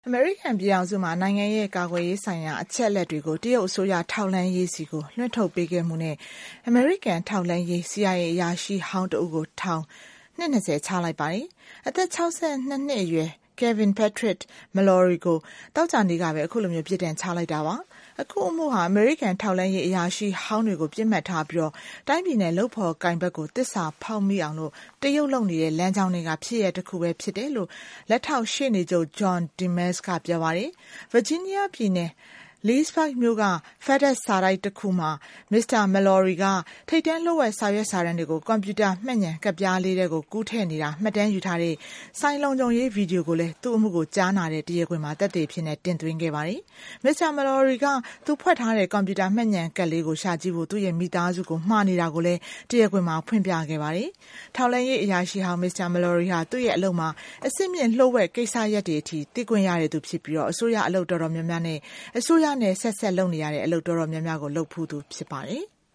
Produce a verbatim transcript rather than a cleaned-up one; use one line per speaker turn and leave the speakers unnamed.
အမေရိကန်ပြည်ထောင်စုမှာနိုင်ငံရဲ့ကာကွယ်ရေးဆိုင်ရာအချက်အလက်တွေကိုတရုတ်အစိုးရထောက်လှမ်းရေးစီကိုလွှင့်ထုတ်ပေးခဲ့မှုနဲ့အမေရိကန်ထောက်လှမ်းရေး C I A အရာရှိဟောင်းတဦးကိုထောင်နှစ်၂၀ချလိုက်ပါတယ်။အသက်၆၂နှစ်အရွယ် Kevin Patrick Mallory ကိုသောကြာနေ့ကပဲအခုလိုမျိုးပြစ်ဒဏ်ချလိုက်တာပါ။အခုအမှုဟာအမေရိကန်ထောက်လှမ်းရေးအရာရှိဟောင်းတွေကိုပြစ်မှတ်ထားပြီးတော့တိုင်းပြည်နဲ့လုပ်ဖော်ကိုင်ဘက်ကိုတစ္ဆာဖောက်မိအောင်လို့တရုတ်လုပ်နေတဲ့လမ်းကြောင်းတွေကဖြစ်ရတစ်ခုပဲဖြစ်တယ်လို့လက်ထောက်ရှေ့နေချုပ် John Demers ကပြောပါတယ်။ Virginia ပြည်နယ်Leesburg မြို့က FedEx စာတိုက်တစ်ခုမှာမစ္စတာ Mallory ကထိပ်တန်းလျှို့ဝှက်စာရွက်စာတမ်းတွေကိုကွန်ပျူတာမှတ်ဉာဏ်ကပ်ပြားလေးတွေကိုကူးထည့်နေတာမှတ်တမ်းယူထားတဲ့ဆိုင်လုံခြုံရေးဗီဒီယိုကိုလည်းသူ့အမှုကိုကြားနာတဲ့တရားခွင်မှာသက်သေဖြစ်နေတင်သွင်းခဲ့ပါတယ်။မစ္စတာ Mallory ကသူဖွက်ထားတဲ့ကွန်ပျူတာမှတ်ဉာဏ်ကပ်လေးကိုရှာကြည့်ဖို့သူ့ရဲ့မိသားစုကိုမှားနေတာကိုလည်းတရားခွင်မှာဖွင့်ပြခဲ့ပါတယ်။ထောက်လှမ်းရေးအရာရှိဟောင်းမစ္စတာ Mallory ဟာသူ့ရဲ့အလုပ်မှာအစစ်မြင့်လျှို့ဝှက်ကိစ္စရပ်တွေအထိသိခွင့်ရတဲ့သူဖြစ်ပြီးတော့အစိုးရအလုပ်တော်တော်များများနဲ့အစိုးရနဲ့ဆက်ဆက်လုပ်နေရတဲ့အလုပ်တော်တော်များများကိုလုပ်ဖူးသူဖြစ်ပါတယ်။